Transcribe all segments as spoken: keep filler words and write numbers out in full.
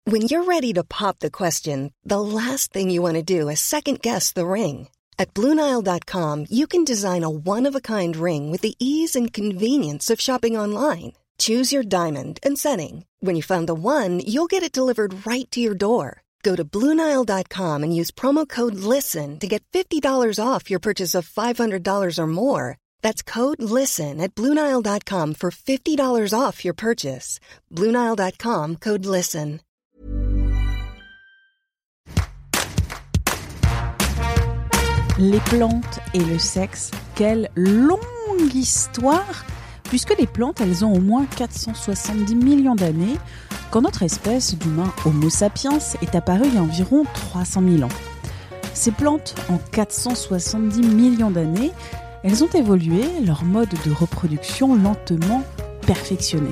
When you're ready to pop the question, the last thing you want to do is second-guess the ring. At Blue Nile dot com, you can design a one-of-a-kind ring with the ease and convenience of shopping online. Choose your diamond and setting. When you find the one, you'll get it delivered right to your door. Go to Blue Nile dot com and use promo code LISTEN to get fifty dollars off your purchase of five hundred dollars or more. That's code LISTEN at Blue Nile dot com for fifty dollars off your purchase. Blue Nile dot com, code LISTEN. Les plantes et le sexe, quelle longue histoire! Puisque les plantes, elles ont au moins quatre cent soixante-dix millions d'années, quand notre espèce d'humain Homo sapiens est apparue il y a environ trois cent mille ans. Ces plantes, en quatre cent soixante-dix millions d'années, elles ont évolué, leur mode de reproduction lentement perfectionné.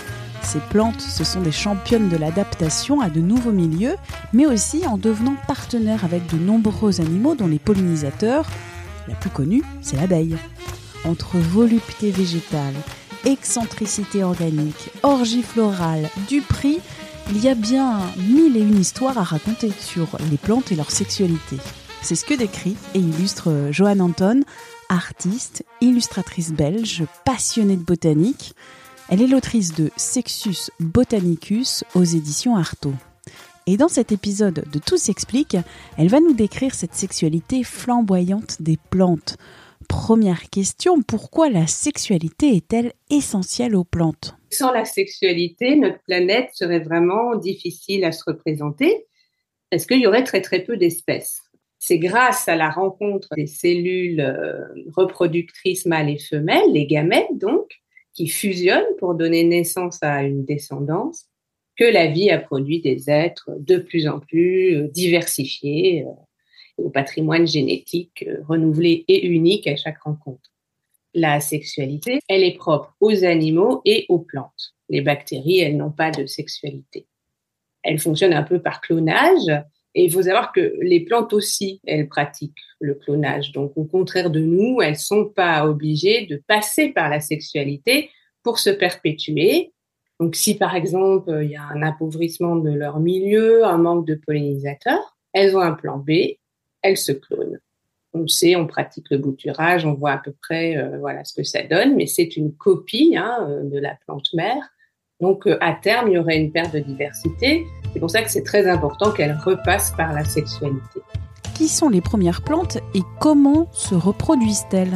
Ces plantes, ce sont des championnes de l'adaptation à de nouveaux milieux, mais aussi en devenant partenaires avec de nombreux animaux dont les pollinisateurs, la plus connue, c'est l'abeille. Entre volupté végétale, excentricité organique, orgie florale, du prix, il y a bien mille et une histoires à raconter sur les plantes et leur sexualité. C'est ce que décrit et illustre Johanne Anton, artiste, illustratrice belge, passionnée de botanique. Elle est l'autrice de Sexus Botanicus aux éditions Artaud. Et dans cet épisode de Tout s'explique, elle va nous décrire cette sexualité flamboyante des plantes. Première question, pourquoi la sexualité est-elle essentielle aux plantes ? Sans la sexualité, notre planète serait vraiment difficile à se représenter parce qu'il y aurait très très peu d'espèces. C'est grâce à la rencontre des cellules euh, reproductrices mâles et femelles, les gamètes donc, qui fusionnent pour donner naissance à une descendance, que la vie a produit des êtres de plus en plus diversifiés, euh, au patrimoine génétique euh, renouvelé et unique à chaque rencontre. La sexualité, elle est propre aux animaux et aux plantes. Les bactéries, elles n'ont pas de sexualité. Elles fonctionnent un peu par clonage, et il faut savoir que les plantes aussi, elles pratiquent le clonage. Donc, au contraire de nous, elles sont pas obligées de passer par la sexualité pour se perpétuer. Donc, si par exemple, il y a un appauvrissement de leur milieu, un manque de pollinisateurs, elles ont un plan B, elles se clonent. On le sait, on pratique le bouturage, on voit à peu près euh, voilà ce que ça donne, mais c'est une copie hein, de la plante mère. Donc, euh, à terme, il y aurait une perte de diversité. C'est pour ça que c'est très important qu'elle repasse par la sexualité. Qui sont les premières plantes et comment se reproduisent-elles ?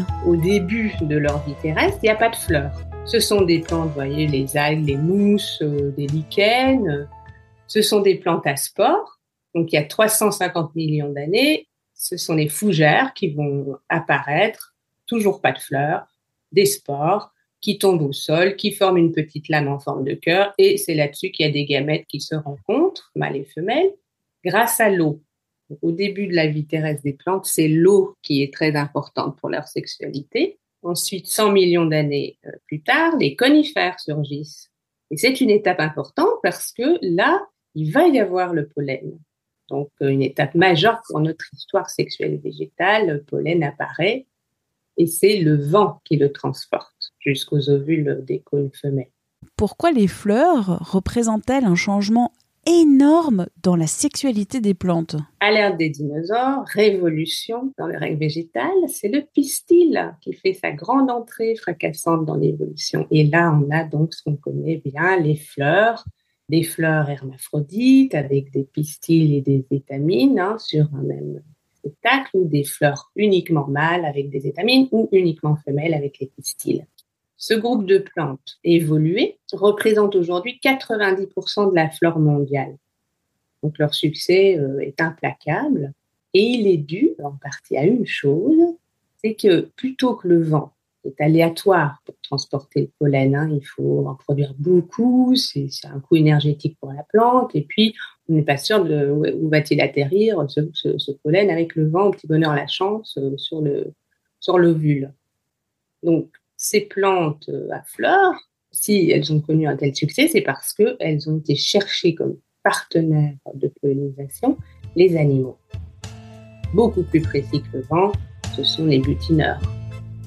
Au début de leur vie terrestre, il n'y a pas de fleurs. Ce sont des plantes, vous voyez, les algues, les mousses, euh, des lichens. Ce sont des plantes à spores. Donc, il y a trois cent cinquante millions d'années. Ce sont les fougères qui vont apparaître, toujours pas de fleurs, des spores qui tombent au sol, qui forment une petite lame en forme de cœur, et c'est là-dessus qu'il y a des gamètes qui se rencontrent, mâles et femelles, grâce à l'eau. Donc, au début de la vie terrestre des plantes, c'est l'eau qui est très importante pour leur sexualité. Ensuite, cent millions d'années plus tard, les conifères surgissent. Et c'est une étape importante parce que là, il va y avoir le pollen. Donc, une étape majeure pour notre histoire sexuelle végétale. Le pollen apparaît et c'est le vent qui le transporte jusqu'aux ovules des cônes femelles. Pourquoi les fleurs représentent-elles un changement énorme dans la sexualité des plantes ? À l'ère des dinosaures, révolution dans le règne végétal, c'est le pistil qui fait sa grande entrée fracassante dans l'évolution. Et là, on a donc ce qu'on connaît bien, les fleurs, des fleurs hermaphrodites avec des pistils et des étamines hein, sur un même spectacle, ou des fleurs uniquement mâles avec des étamines ou uniquement femelles avec les pistils. Ce groupe de plantes évoluées représente aujourd'hui quatre-vingt-dix pour cent de la flore mondiale. Donc leur succès euh, est implacable et il est dû en partie à une chose, c'est que plutôt que le vent est aléatoire pour transporter le pollen, hein, il faut en produire beaucoup, c'est, c'est un coût énergétique pour la plante et puis on n'est pas sûr de où, où va-t-il atterrir ce, ce, ce pollen avec le vent, au petit bonheur la chance, euh, sur, le, sur l'ovule. Donc ces plantes à fleurs, si elles ont connu un tel succès, c'est parce qu'elles ont été cherchées comme partenaires de pollinisation les animaux. Beaucoup plus précis que le vent, ce sont les butineurs.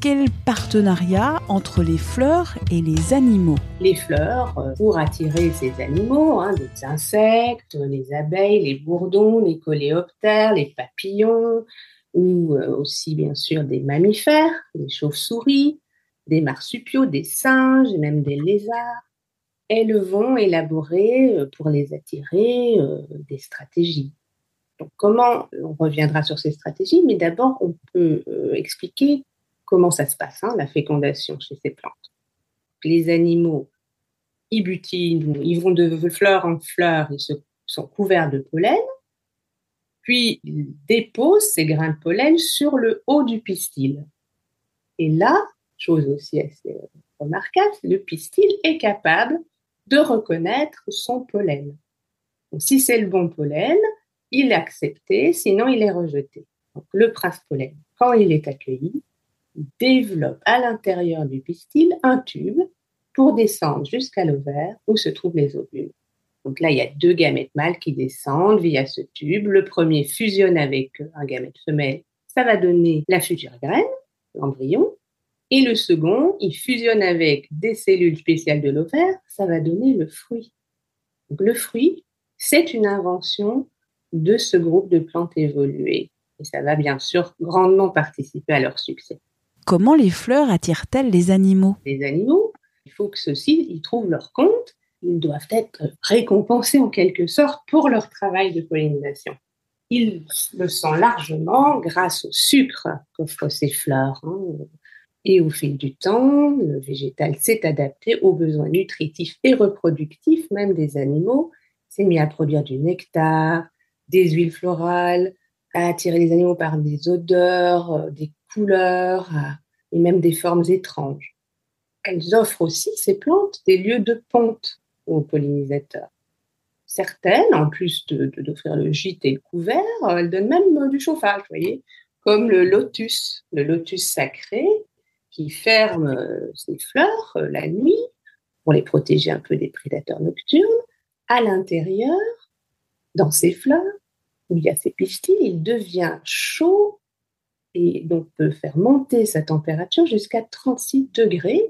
quel partenariat entre les fleurs et les animaux? Les fleurs, euh, pour attirer ces animaux, hein, des insectes, les abeilles, les bourdons, les coléoptères, les papillons, ou euh, aussi bien sûr des mammifères, des chauves-souris, des marsupiaux, des singes et même des lézards. Elles vont élaborer euh, pour les attirer euh, des stratégies. Donc comment, on reviendra sur ces stratégies, mais d'abord on peut euh, expliquer comment ça se passe, hein, la fécondation chez ces plantes. Les animaux, ils butinent, ils vont de fleur en fleur, ils se, sont couverts de pollen, puis ils déposent ces grains de pollen sur le haut du pistil. Et là, chose aussi assez remarquable, le pistil est capable de reconnaître son pollen. Donc, si c'est le bon pollen, il est accepté, sinon il est rejeté. Donc, le prince pollen, quand il est accueilli, il développe à l'intérieur du pistil un tube pour descendre jusqu'à l'ovaire où se trouvent les ovules. Donc là, il y a deux gamètes mâles qui descendent via ce tube. Le premier fusionne avec un gamète femelle, ça va donner la future graine, l'embryon. Et le second, il fusionne avec des cellules spéciales de l'ovaire, ça va donner le fruit. Donc le fruit, c'est une invention de ce groupe de plantes évoluées. Et ça va bien sûr grandement participer à leur succès. Comment les fleurs attirent-elles les animaux? Les animaux, il faut que ceux-ci ils trouvent leur compte. Ils doivent être récompensés en quelque sorte pour leur travail de pollinisation. Ils le sont largement grâce au sucre qu'offrent ces fleurs. Hein. Et au fil du temps, le végétal s'est adapté aux besoins nutritifs et reproductifs même des animaux, s'est mis à produire du nectar, des huiles florales, à attirer les animaux par des odeurs, des couleurs et même des formes étranges. Elles offrent aussi, ces plantes, des lieux de ponte aux pollinisateurs. Certaines, en plus de, de, d'offrir le gîte et le couvert, elles donnent même du chauffage, vous voyez, comme le lotus, le lotus sacré, qui ferme ses fleurs euh, la nuit pour les protéger un peu des prédateurs nocturnes. À l'intérieur, dans ses fleurs, où il y a ses pistils, il devient chaud et donc peut faire monter sa température jusqu'à trente-six degrés.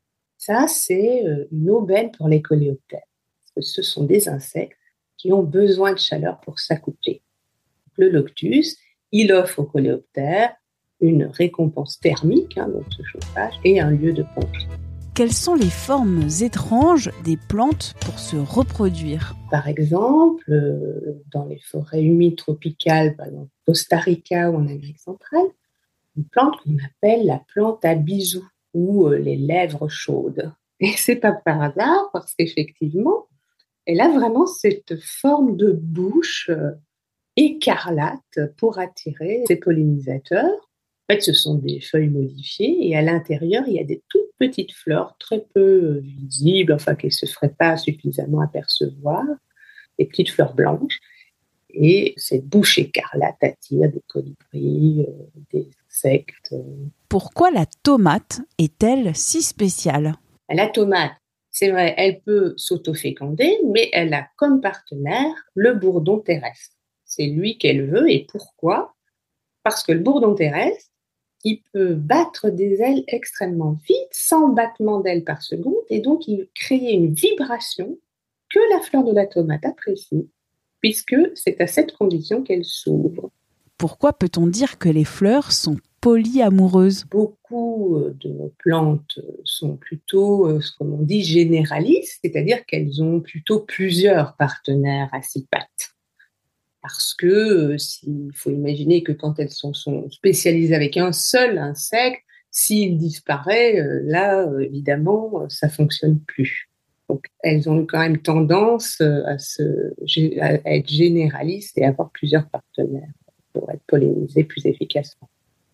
Ça, c'est euh, une aubaine pour les coléoptères, parce que ce sont des insectes qui ont besoin de chaleur pour s'accoupler. Le lotus, il offre aux coléoptères une récompense thermique, hein, donc ce chauffage, et un lieu de ponte. Quelles sont les formes étranges des plantes pour se reproduire? Par exemple, euh, dans les forêts humides tropicales, par exemple au Costa Rica ou en Amérique centrale, une plante qu'on appelle la plante à bisous ou euh, les lèvres chaudes. Et c'est pas par hasard, parce qu'effectivement, elle a vraiment cette forme de bouche euh, écarlate pour attirer ses pollinisateurs. En fait, ce sont des feuilles modifiées et à l'intérieur, il y a des toutes petites fleurs très peu visibles, enfin qui ne se feraient pas suffisamment apercevoir, des petites fleurs blanches. Et cette bouche écarlate attire des colibris, euh, des insectes. Pourquoi la tomate est-elle si spéciale? La tomate, c'est vrai, elle peut s'autoféconder, mais elle a comme partenaire le bourdon terrestre. C'est lui qu'elle veut. Et pourquoi? Parce que le bourdon terrestre, il peut battre des ailes extrêmement vite, cent battements d'ailes par seconde, et donc il crée une vibration que la fleur de la tomate apprécie, puisque c'est à cette condition qu'elle s'ouvre. Pourquoi peut-on dire que les fleurs sont polyamoureuses? Beaucoup de nos plantes sont plutôt, comme on dit, généralistes, c'est-à-dire qu'elles ont plutôt plusieurs partenaires à six pattes. Parce que euh, il faut imaginer que quand elles sont, sont spécialisées avec un seul insecte, s'il disparaît, euh, là, euh, évidemment, ça ne fonctionne plus. Donc, elles ont quand même tendance à, se, à être généralistes et avoir plusieurs partenaires pour être pollinisées plus efficacement.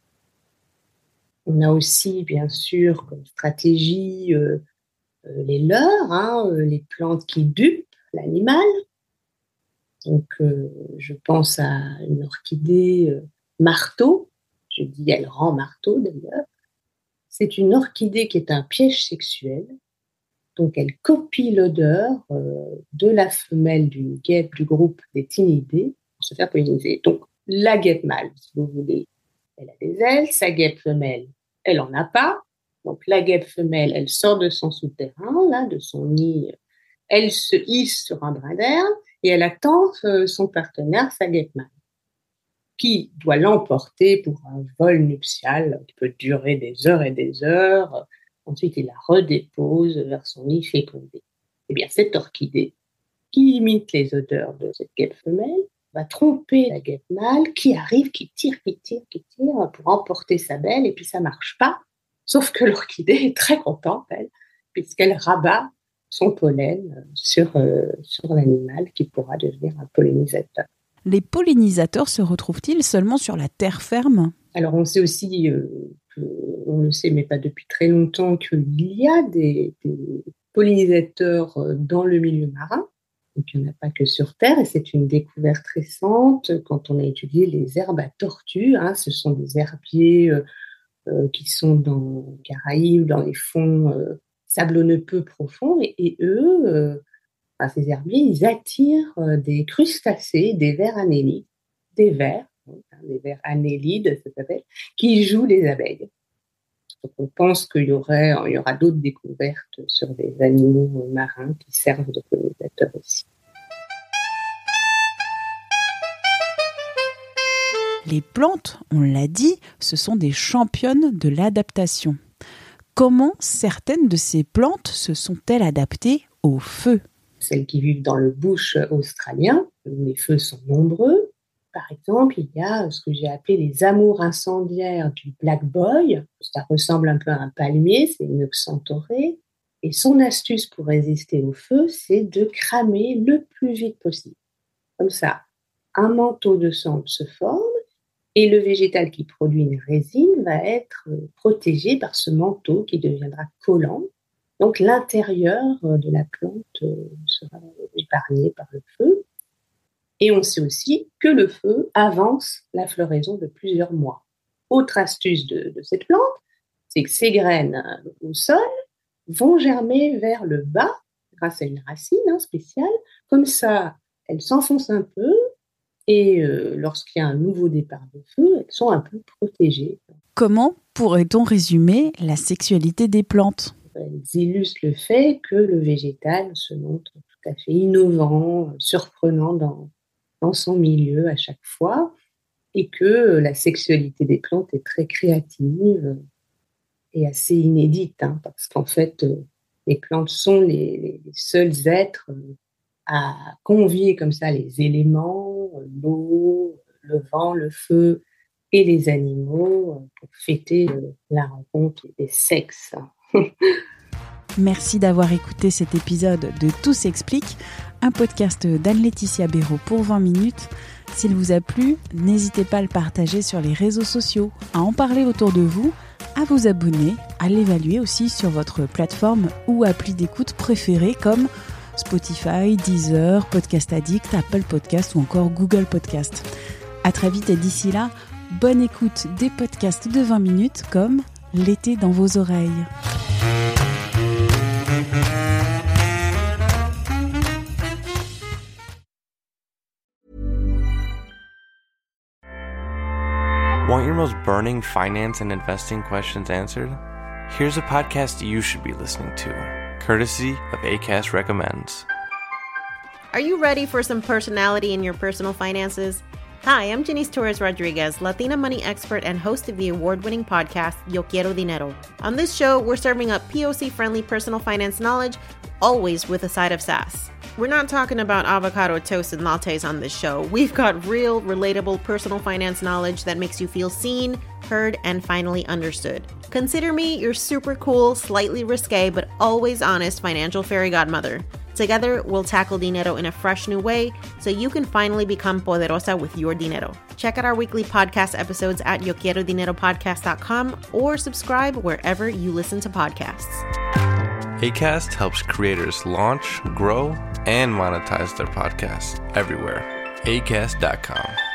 On a aussi, bien sûr, comme stratégie, euh, les leurres, hein, les plantes qui dupent l'animal. Donc, euh, je pense à une orchidée euh, marteau. Je dis elle rend marteau d'ailleurs. C'est une orchidée qui est un piège sexuel. Donc, elle copie l'odeur euh, de la femelle d'une guêpe du groupe des Thinidés pour se faire polliniser. Donc, la guêpe mâle, si vous voulez, elle a des ailes. Sa guêpe femelle, elle en a pas. Donc, la guêpe femelle, elle sort de son souterrain, là, de son nid. Elle se hisse sur un brin d'herbe et elle attend euh, son partenaire, sa guêpe mâle, qui doit l'emporter pour un vol nuptial qui peut durer des heures et des heures. Ensuite, il la redépose vers son nid fécondé. Eh bien, cette orchidée, qui imite les odeurs de cette guêpe femelle, va tromper la guêpe mâle qui arrive, qui tire, qui tire, qui tire pour emporter sa belle, et puis ça marche pas. Sauf que l'orchidée est très contente, elle, puisqu'elle rabat son pollen sur, euh, sur l'animal qui pourra devenir un pollinisateur. Les pollinisateurs se retrouvent-ils seulement sur la terre ferme ? Alors, on sait aussi, euh, que, on le sait, mais pas depuis très longtemps, qu'il y a des, des pollinisateurs dans le milieu marin. Donc, il n'y en a pas que sur Terre, et c'est une découverte récente quand on a étudié les herbes à tortues. Hein, ce sont des herbiers euh, euh, qui sont dans les Caraïbes, dans les fonds euh, sablonneux peu profonds, et, et eux, euh, enfin, ces herbiers, ils attirent euh, des crustacés, des vers annélides, des vers, hein, des vers annélides, ça s'appelle, qui jouent les abeilles. Donc, on pense qu'il y aurait, il y aura d'autres découvertes sur des animaux marins qui servent de pollinisateurs aussi. Les plantes, on l'a dit, ce sont des championnes de l'adaptation. Comment certaines de ces plantes se sont-elles adaptées au feu ? Celles qui vivent dans le bush australien, où les feux sont nombreux. Par exemple, il y a ce que j'ai appelé les amours incendiaires du black boy. Ça ressemble un peu à un palmier, c'est une xanthorrhée. Et son astuce pour résister au feu, c'est de cramer le plus vite possible. Comme ça, un manteau de cendre se forme et le végétal qui produit une résine va être protégé par ce manteau qui deviendra collant. Donc, l'intérieur de la plante sera épargné par le feu. Et on sait aussi que le feu avance la floraison de plusieurs mois. Autre astuce de, de cette plante, c'est que ses graines au sol vont germer vers le bas grâce à une racine hein, spéciale. Comme ça, elles s'enfoncent un peu et euh, lorsqu'il y a un nouveau départ de feu, elles sont un peu protégées. Comment pourrait-on résumer la sexualité des plantes ? Elles illustrent le fait que le végétal se montre tout à fait innovant, surprenant dans dans son milieu à chaque fois, et que la sexualité des plantes est très créative et assez inédite, hein, parce qu'en fait, les plantes sont les, les, les seuls êtres à convier comme ça les éléments, l'eau, le vent, le feu et les animaux pour fêter la rencontre des sexes. Merci d'avoir écouté cet épisode de Tout s'explique, un podcast d'Anne-Laetitia Béraud pour vingt minutes. S'il vous a plu, n'hésitez pas à le partager sur les réseaux sociaux, à en parler autour de vous, à vous abonner, à l'évaluer aussi sur votre plateforme ou appli d'écoute préférée comme Spotify, Deezer, Podcast Addict, Apple Podcast ou encore Google Podcast. À très vite et d'ici là, bonne écoute des podcasts de vingt minutes comme L'été dans vos oreilles. Want your most burning finance and investing questions answered? Here's a podcast you should be listening to, courtesy of Acast Recommends. Are you ready for some personality in your personal finances? Hi, I'm Janice Torres-Rodriguez, Latina money expert and host of the award-winning podcast, Yo Quiero Dinero. On this show, we're serving up P O C-friendly personal finance knowledge, always with a side of sass. We're not talking about avocado toast and lattes on this show. We've got real, relatable personal finance knowledge that makes you feel seen, heard, and finally understood. Consider me your super cool, slightly risque, but always honest financial fairy godmother. Together, we'll tackle dinero in a fresh new way so you can finally become poderosa with your dinero. Check out our weekly podcast episodes at yo quiero dinero podcast dot com or subscribe wherever you listen to podcasts. Acast helps creators launch, grow, and monetize their podcasts everywhere. acast dot com.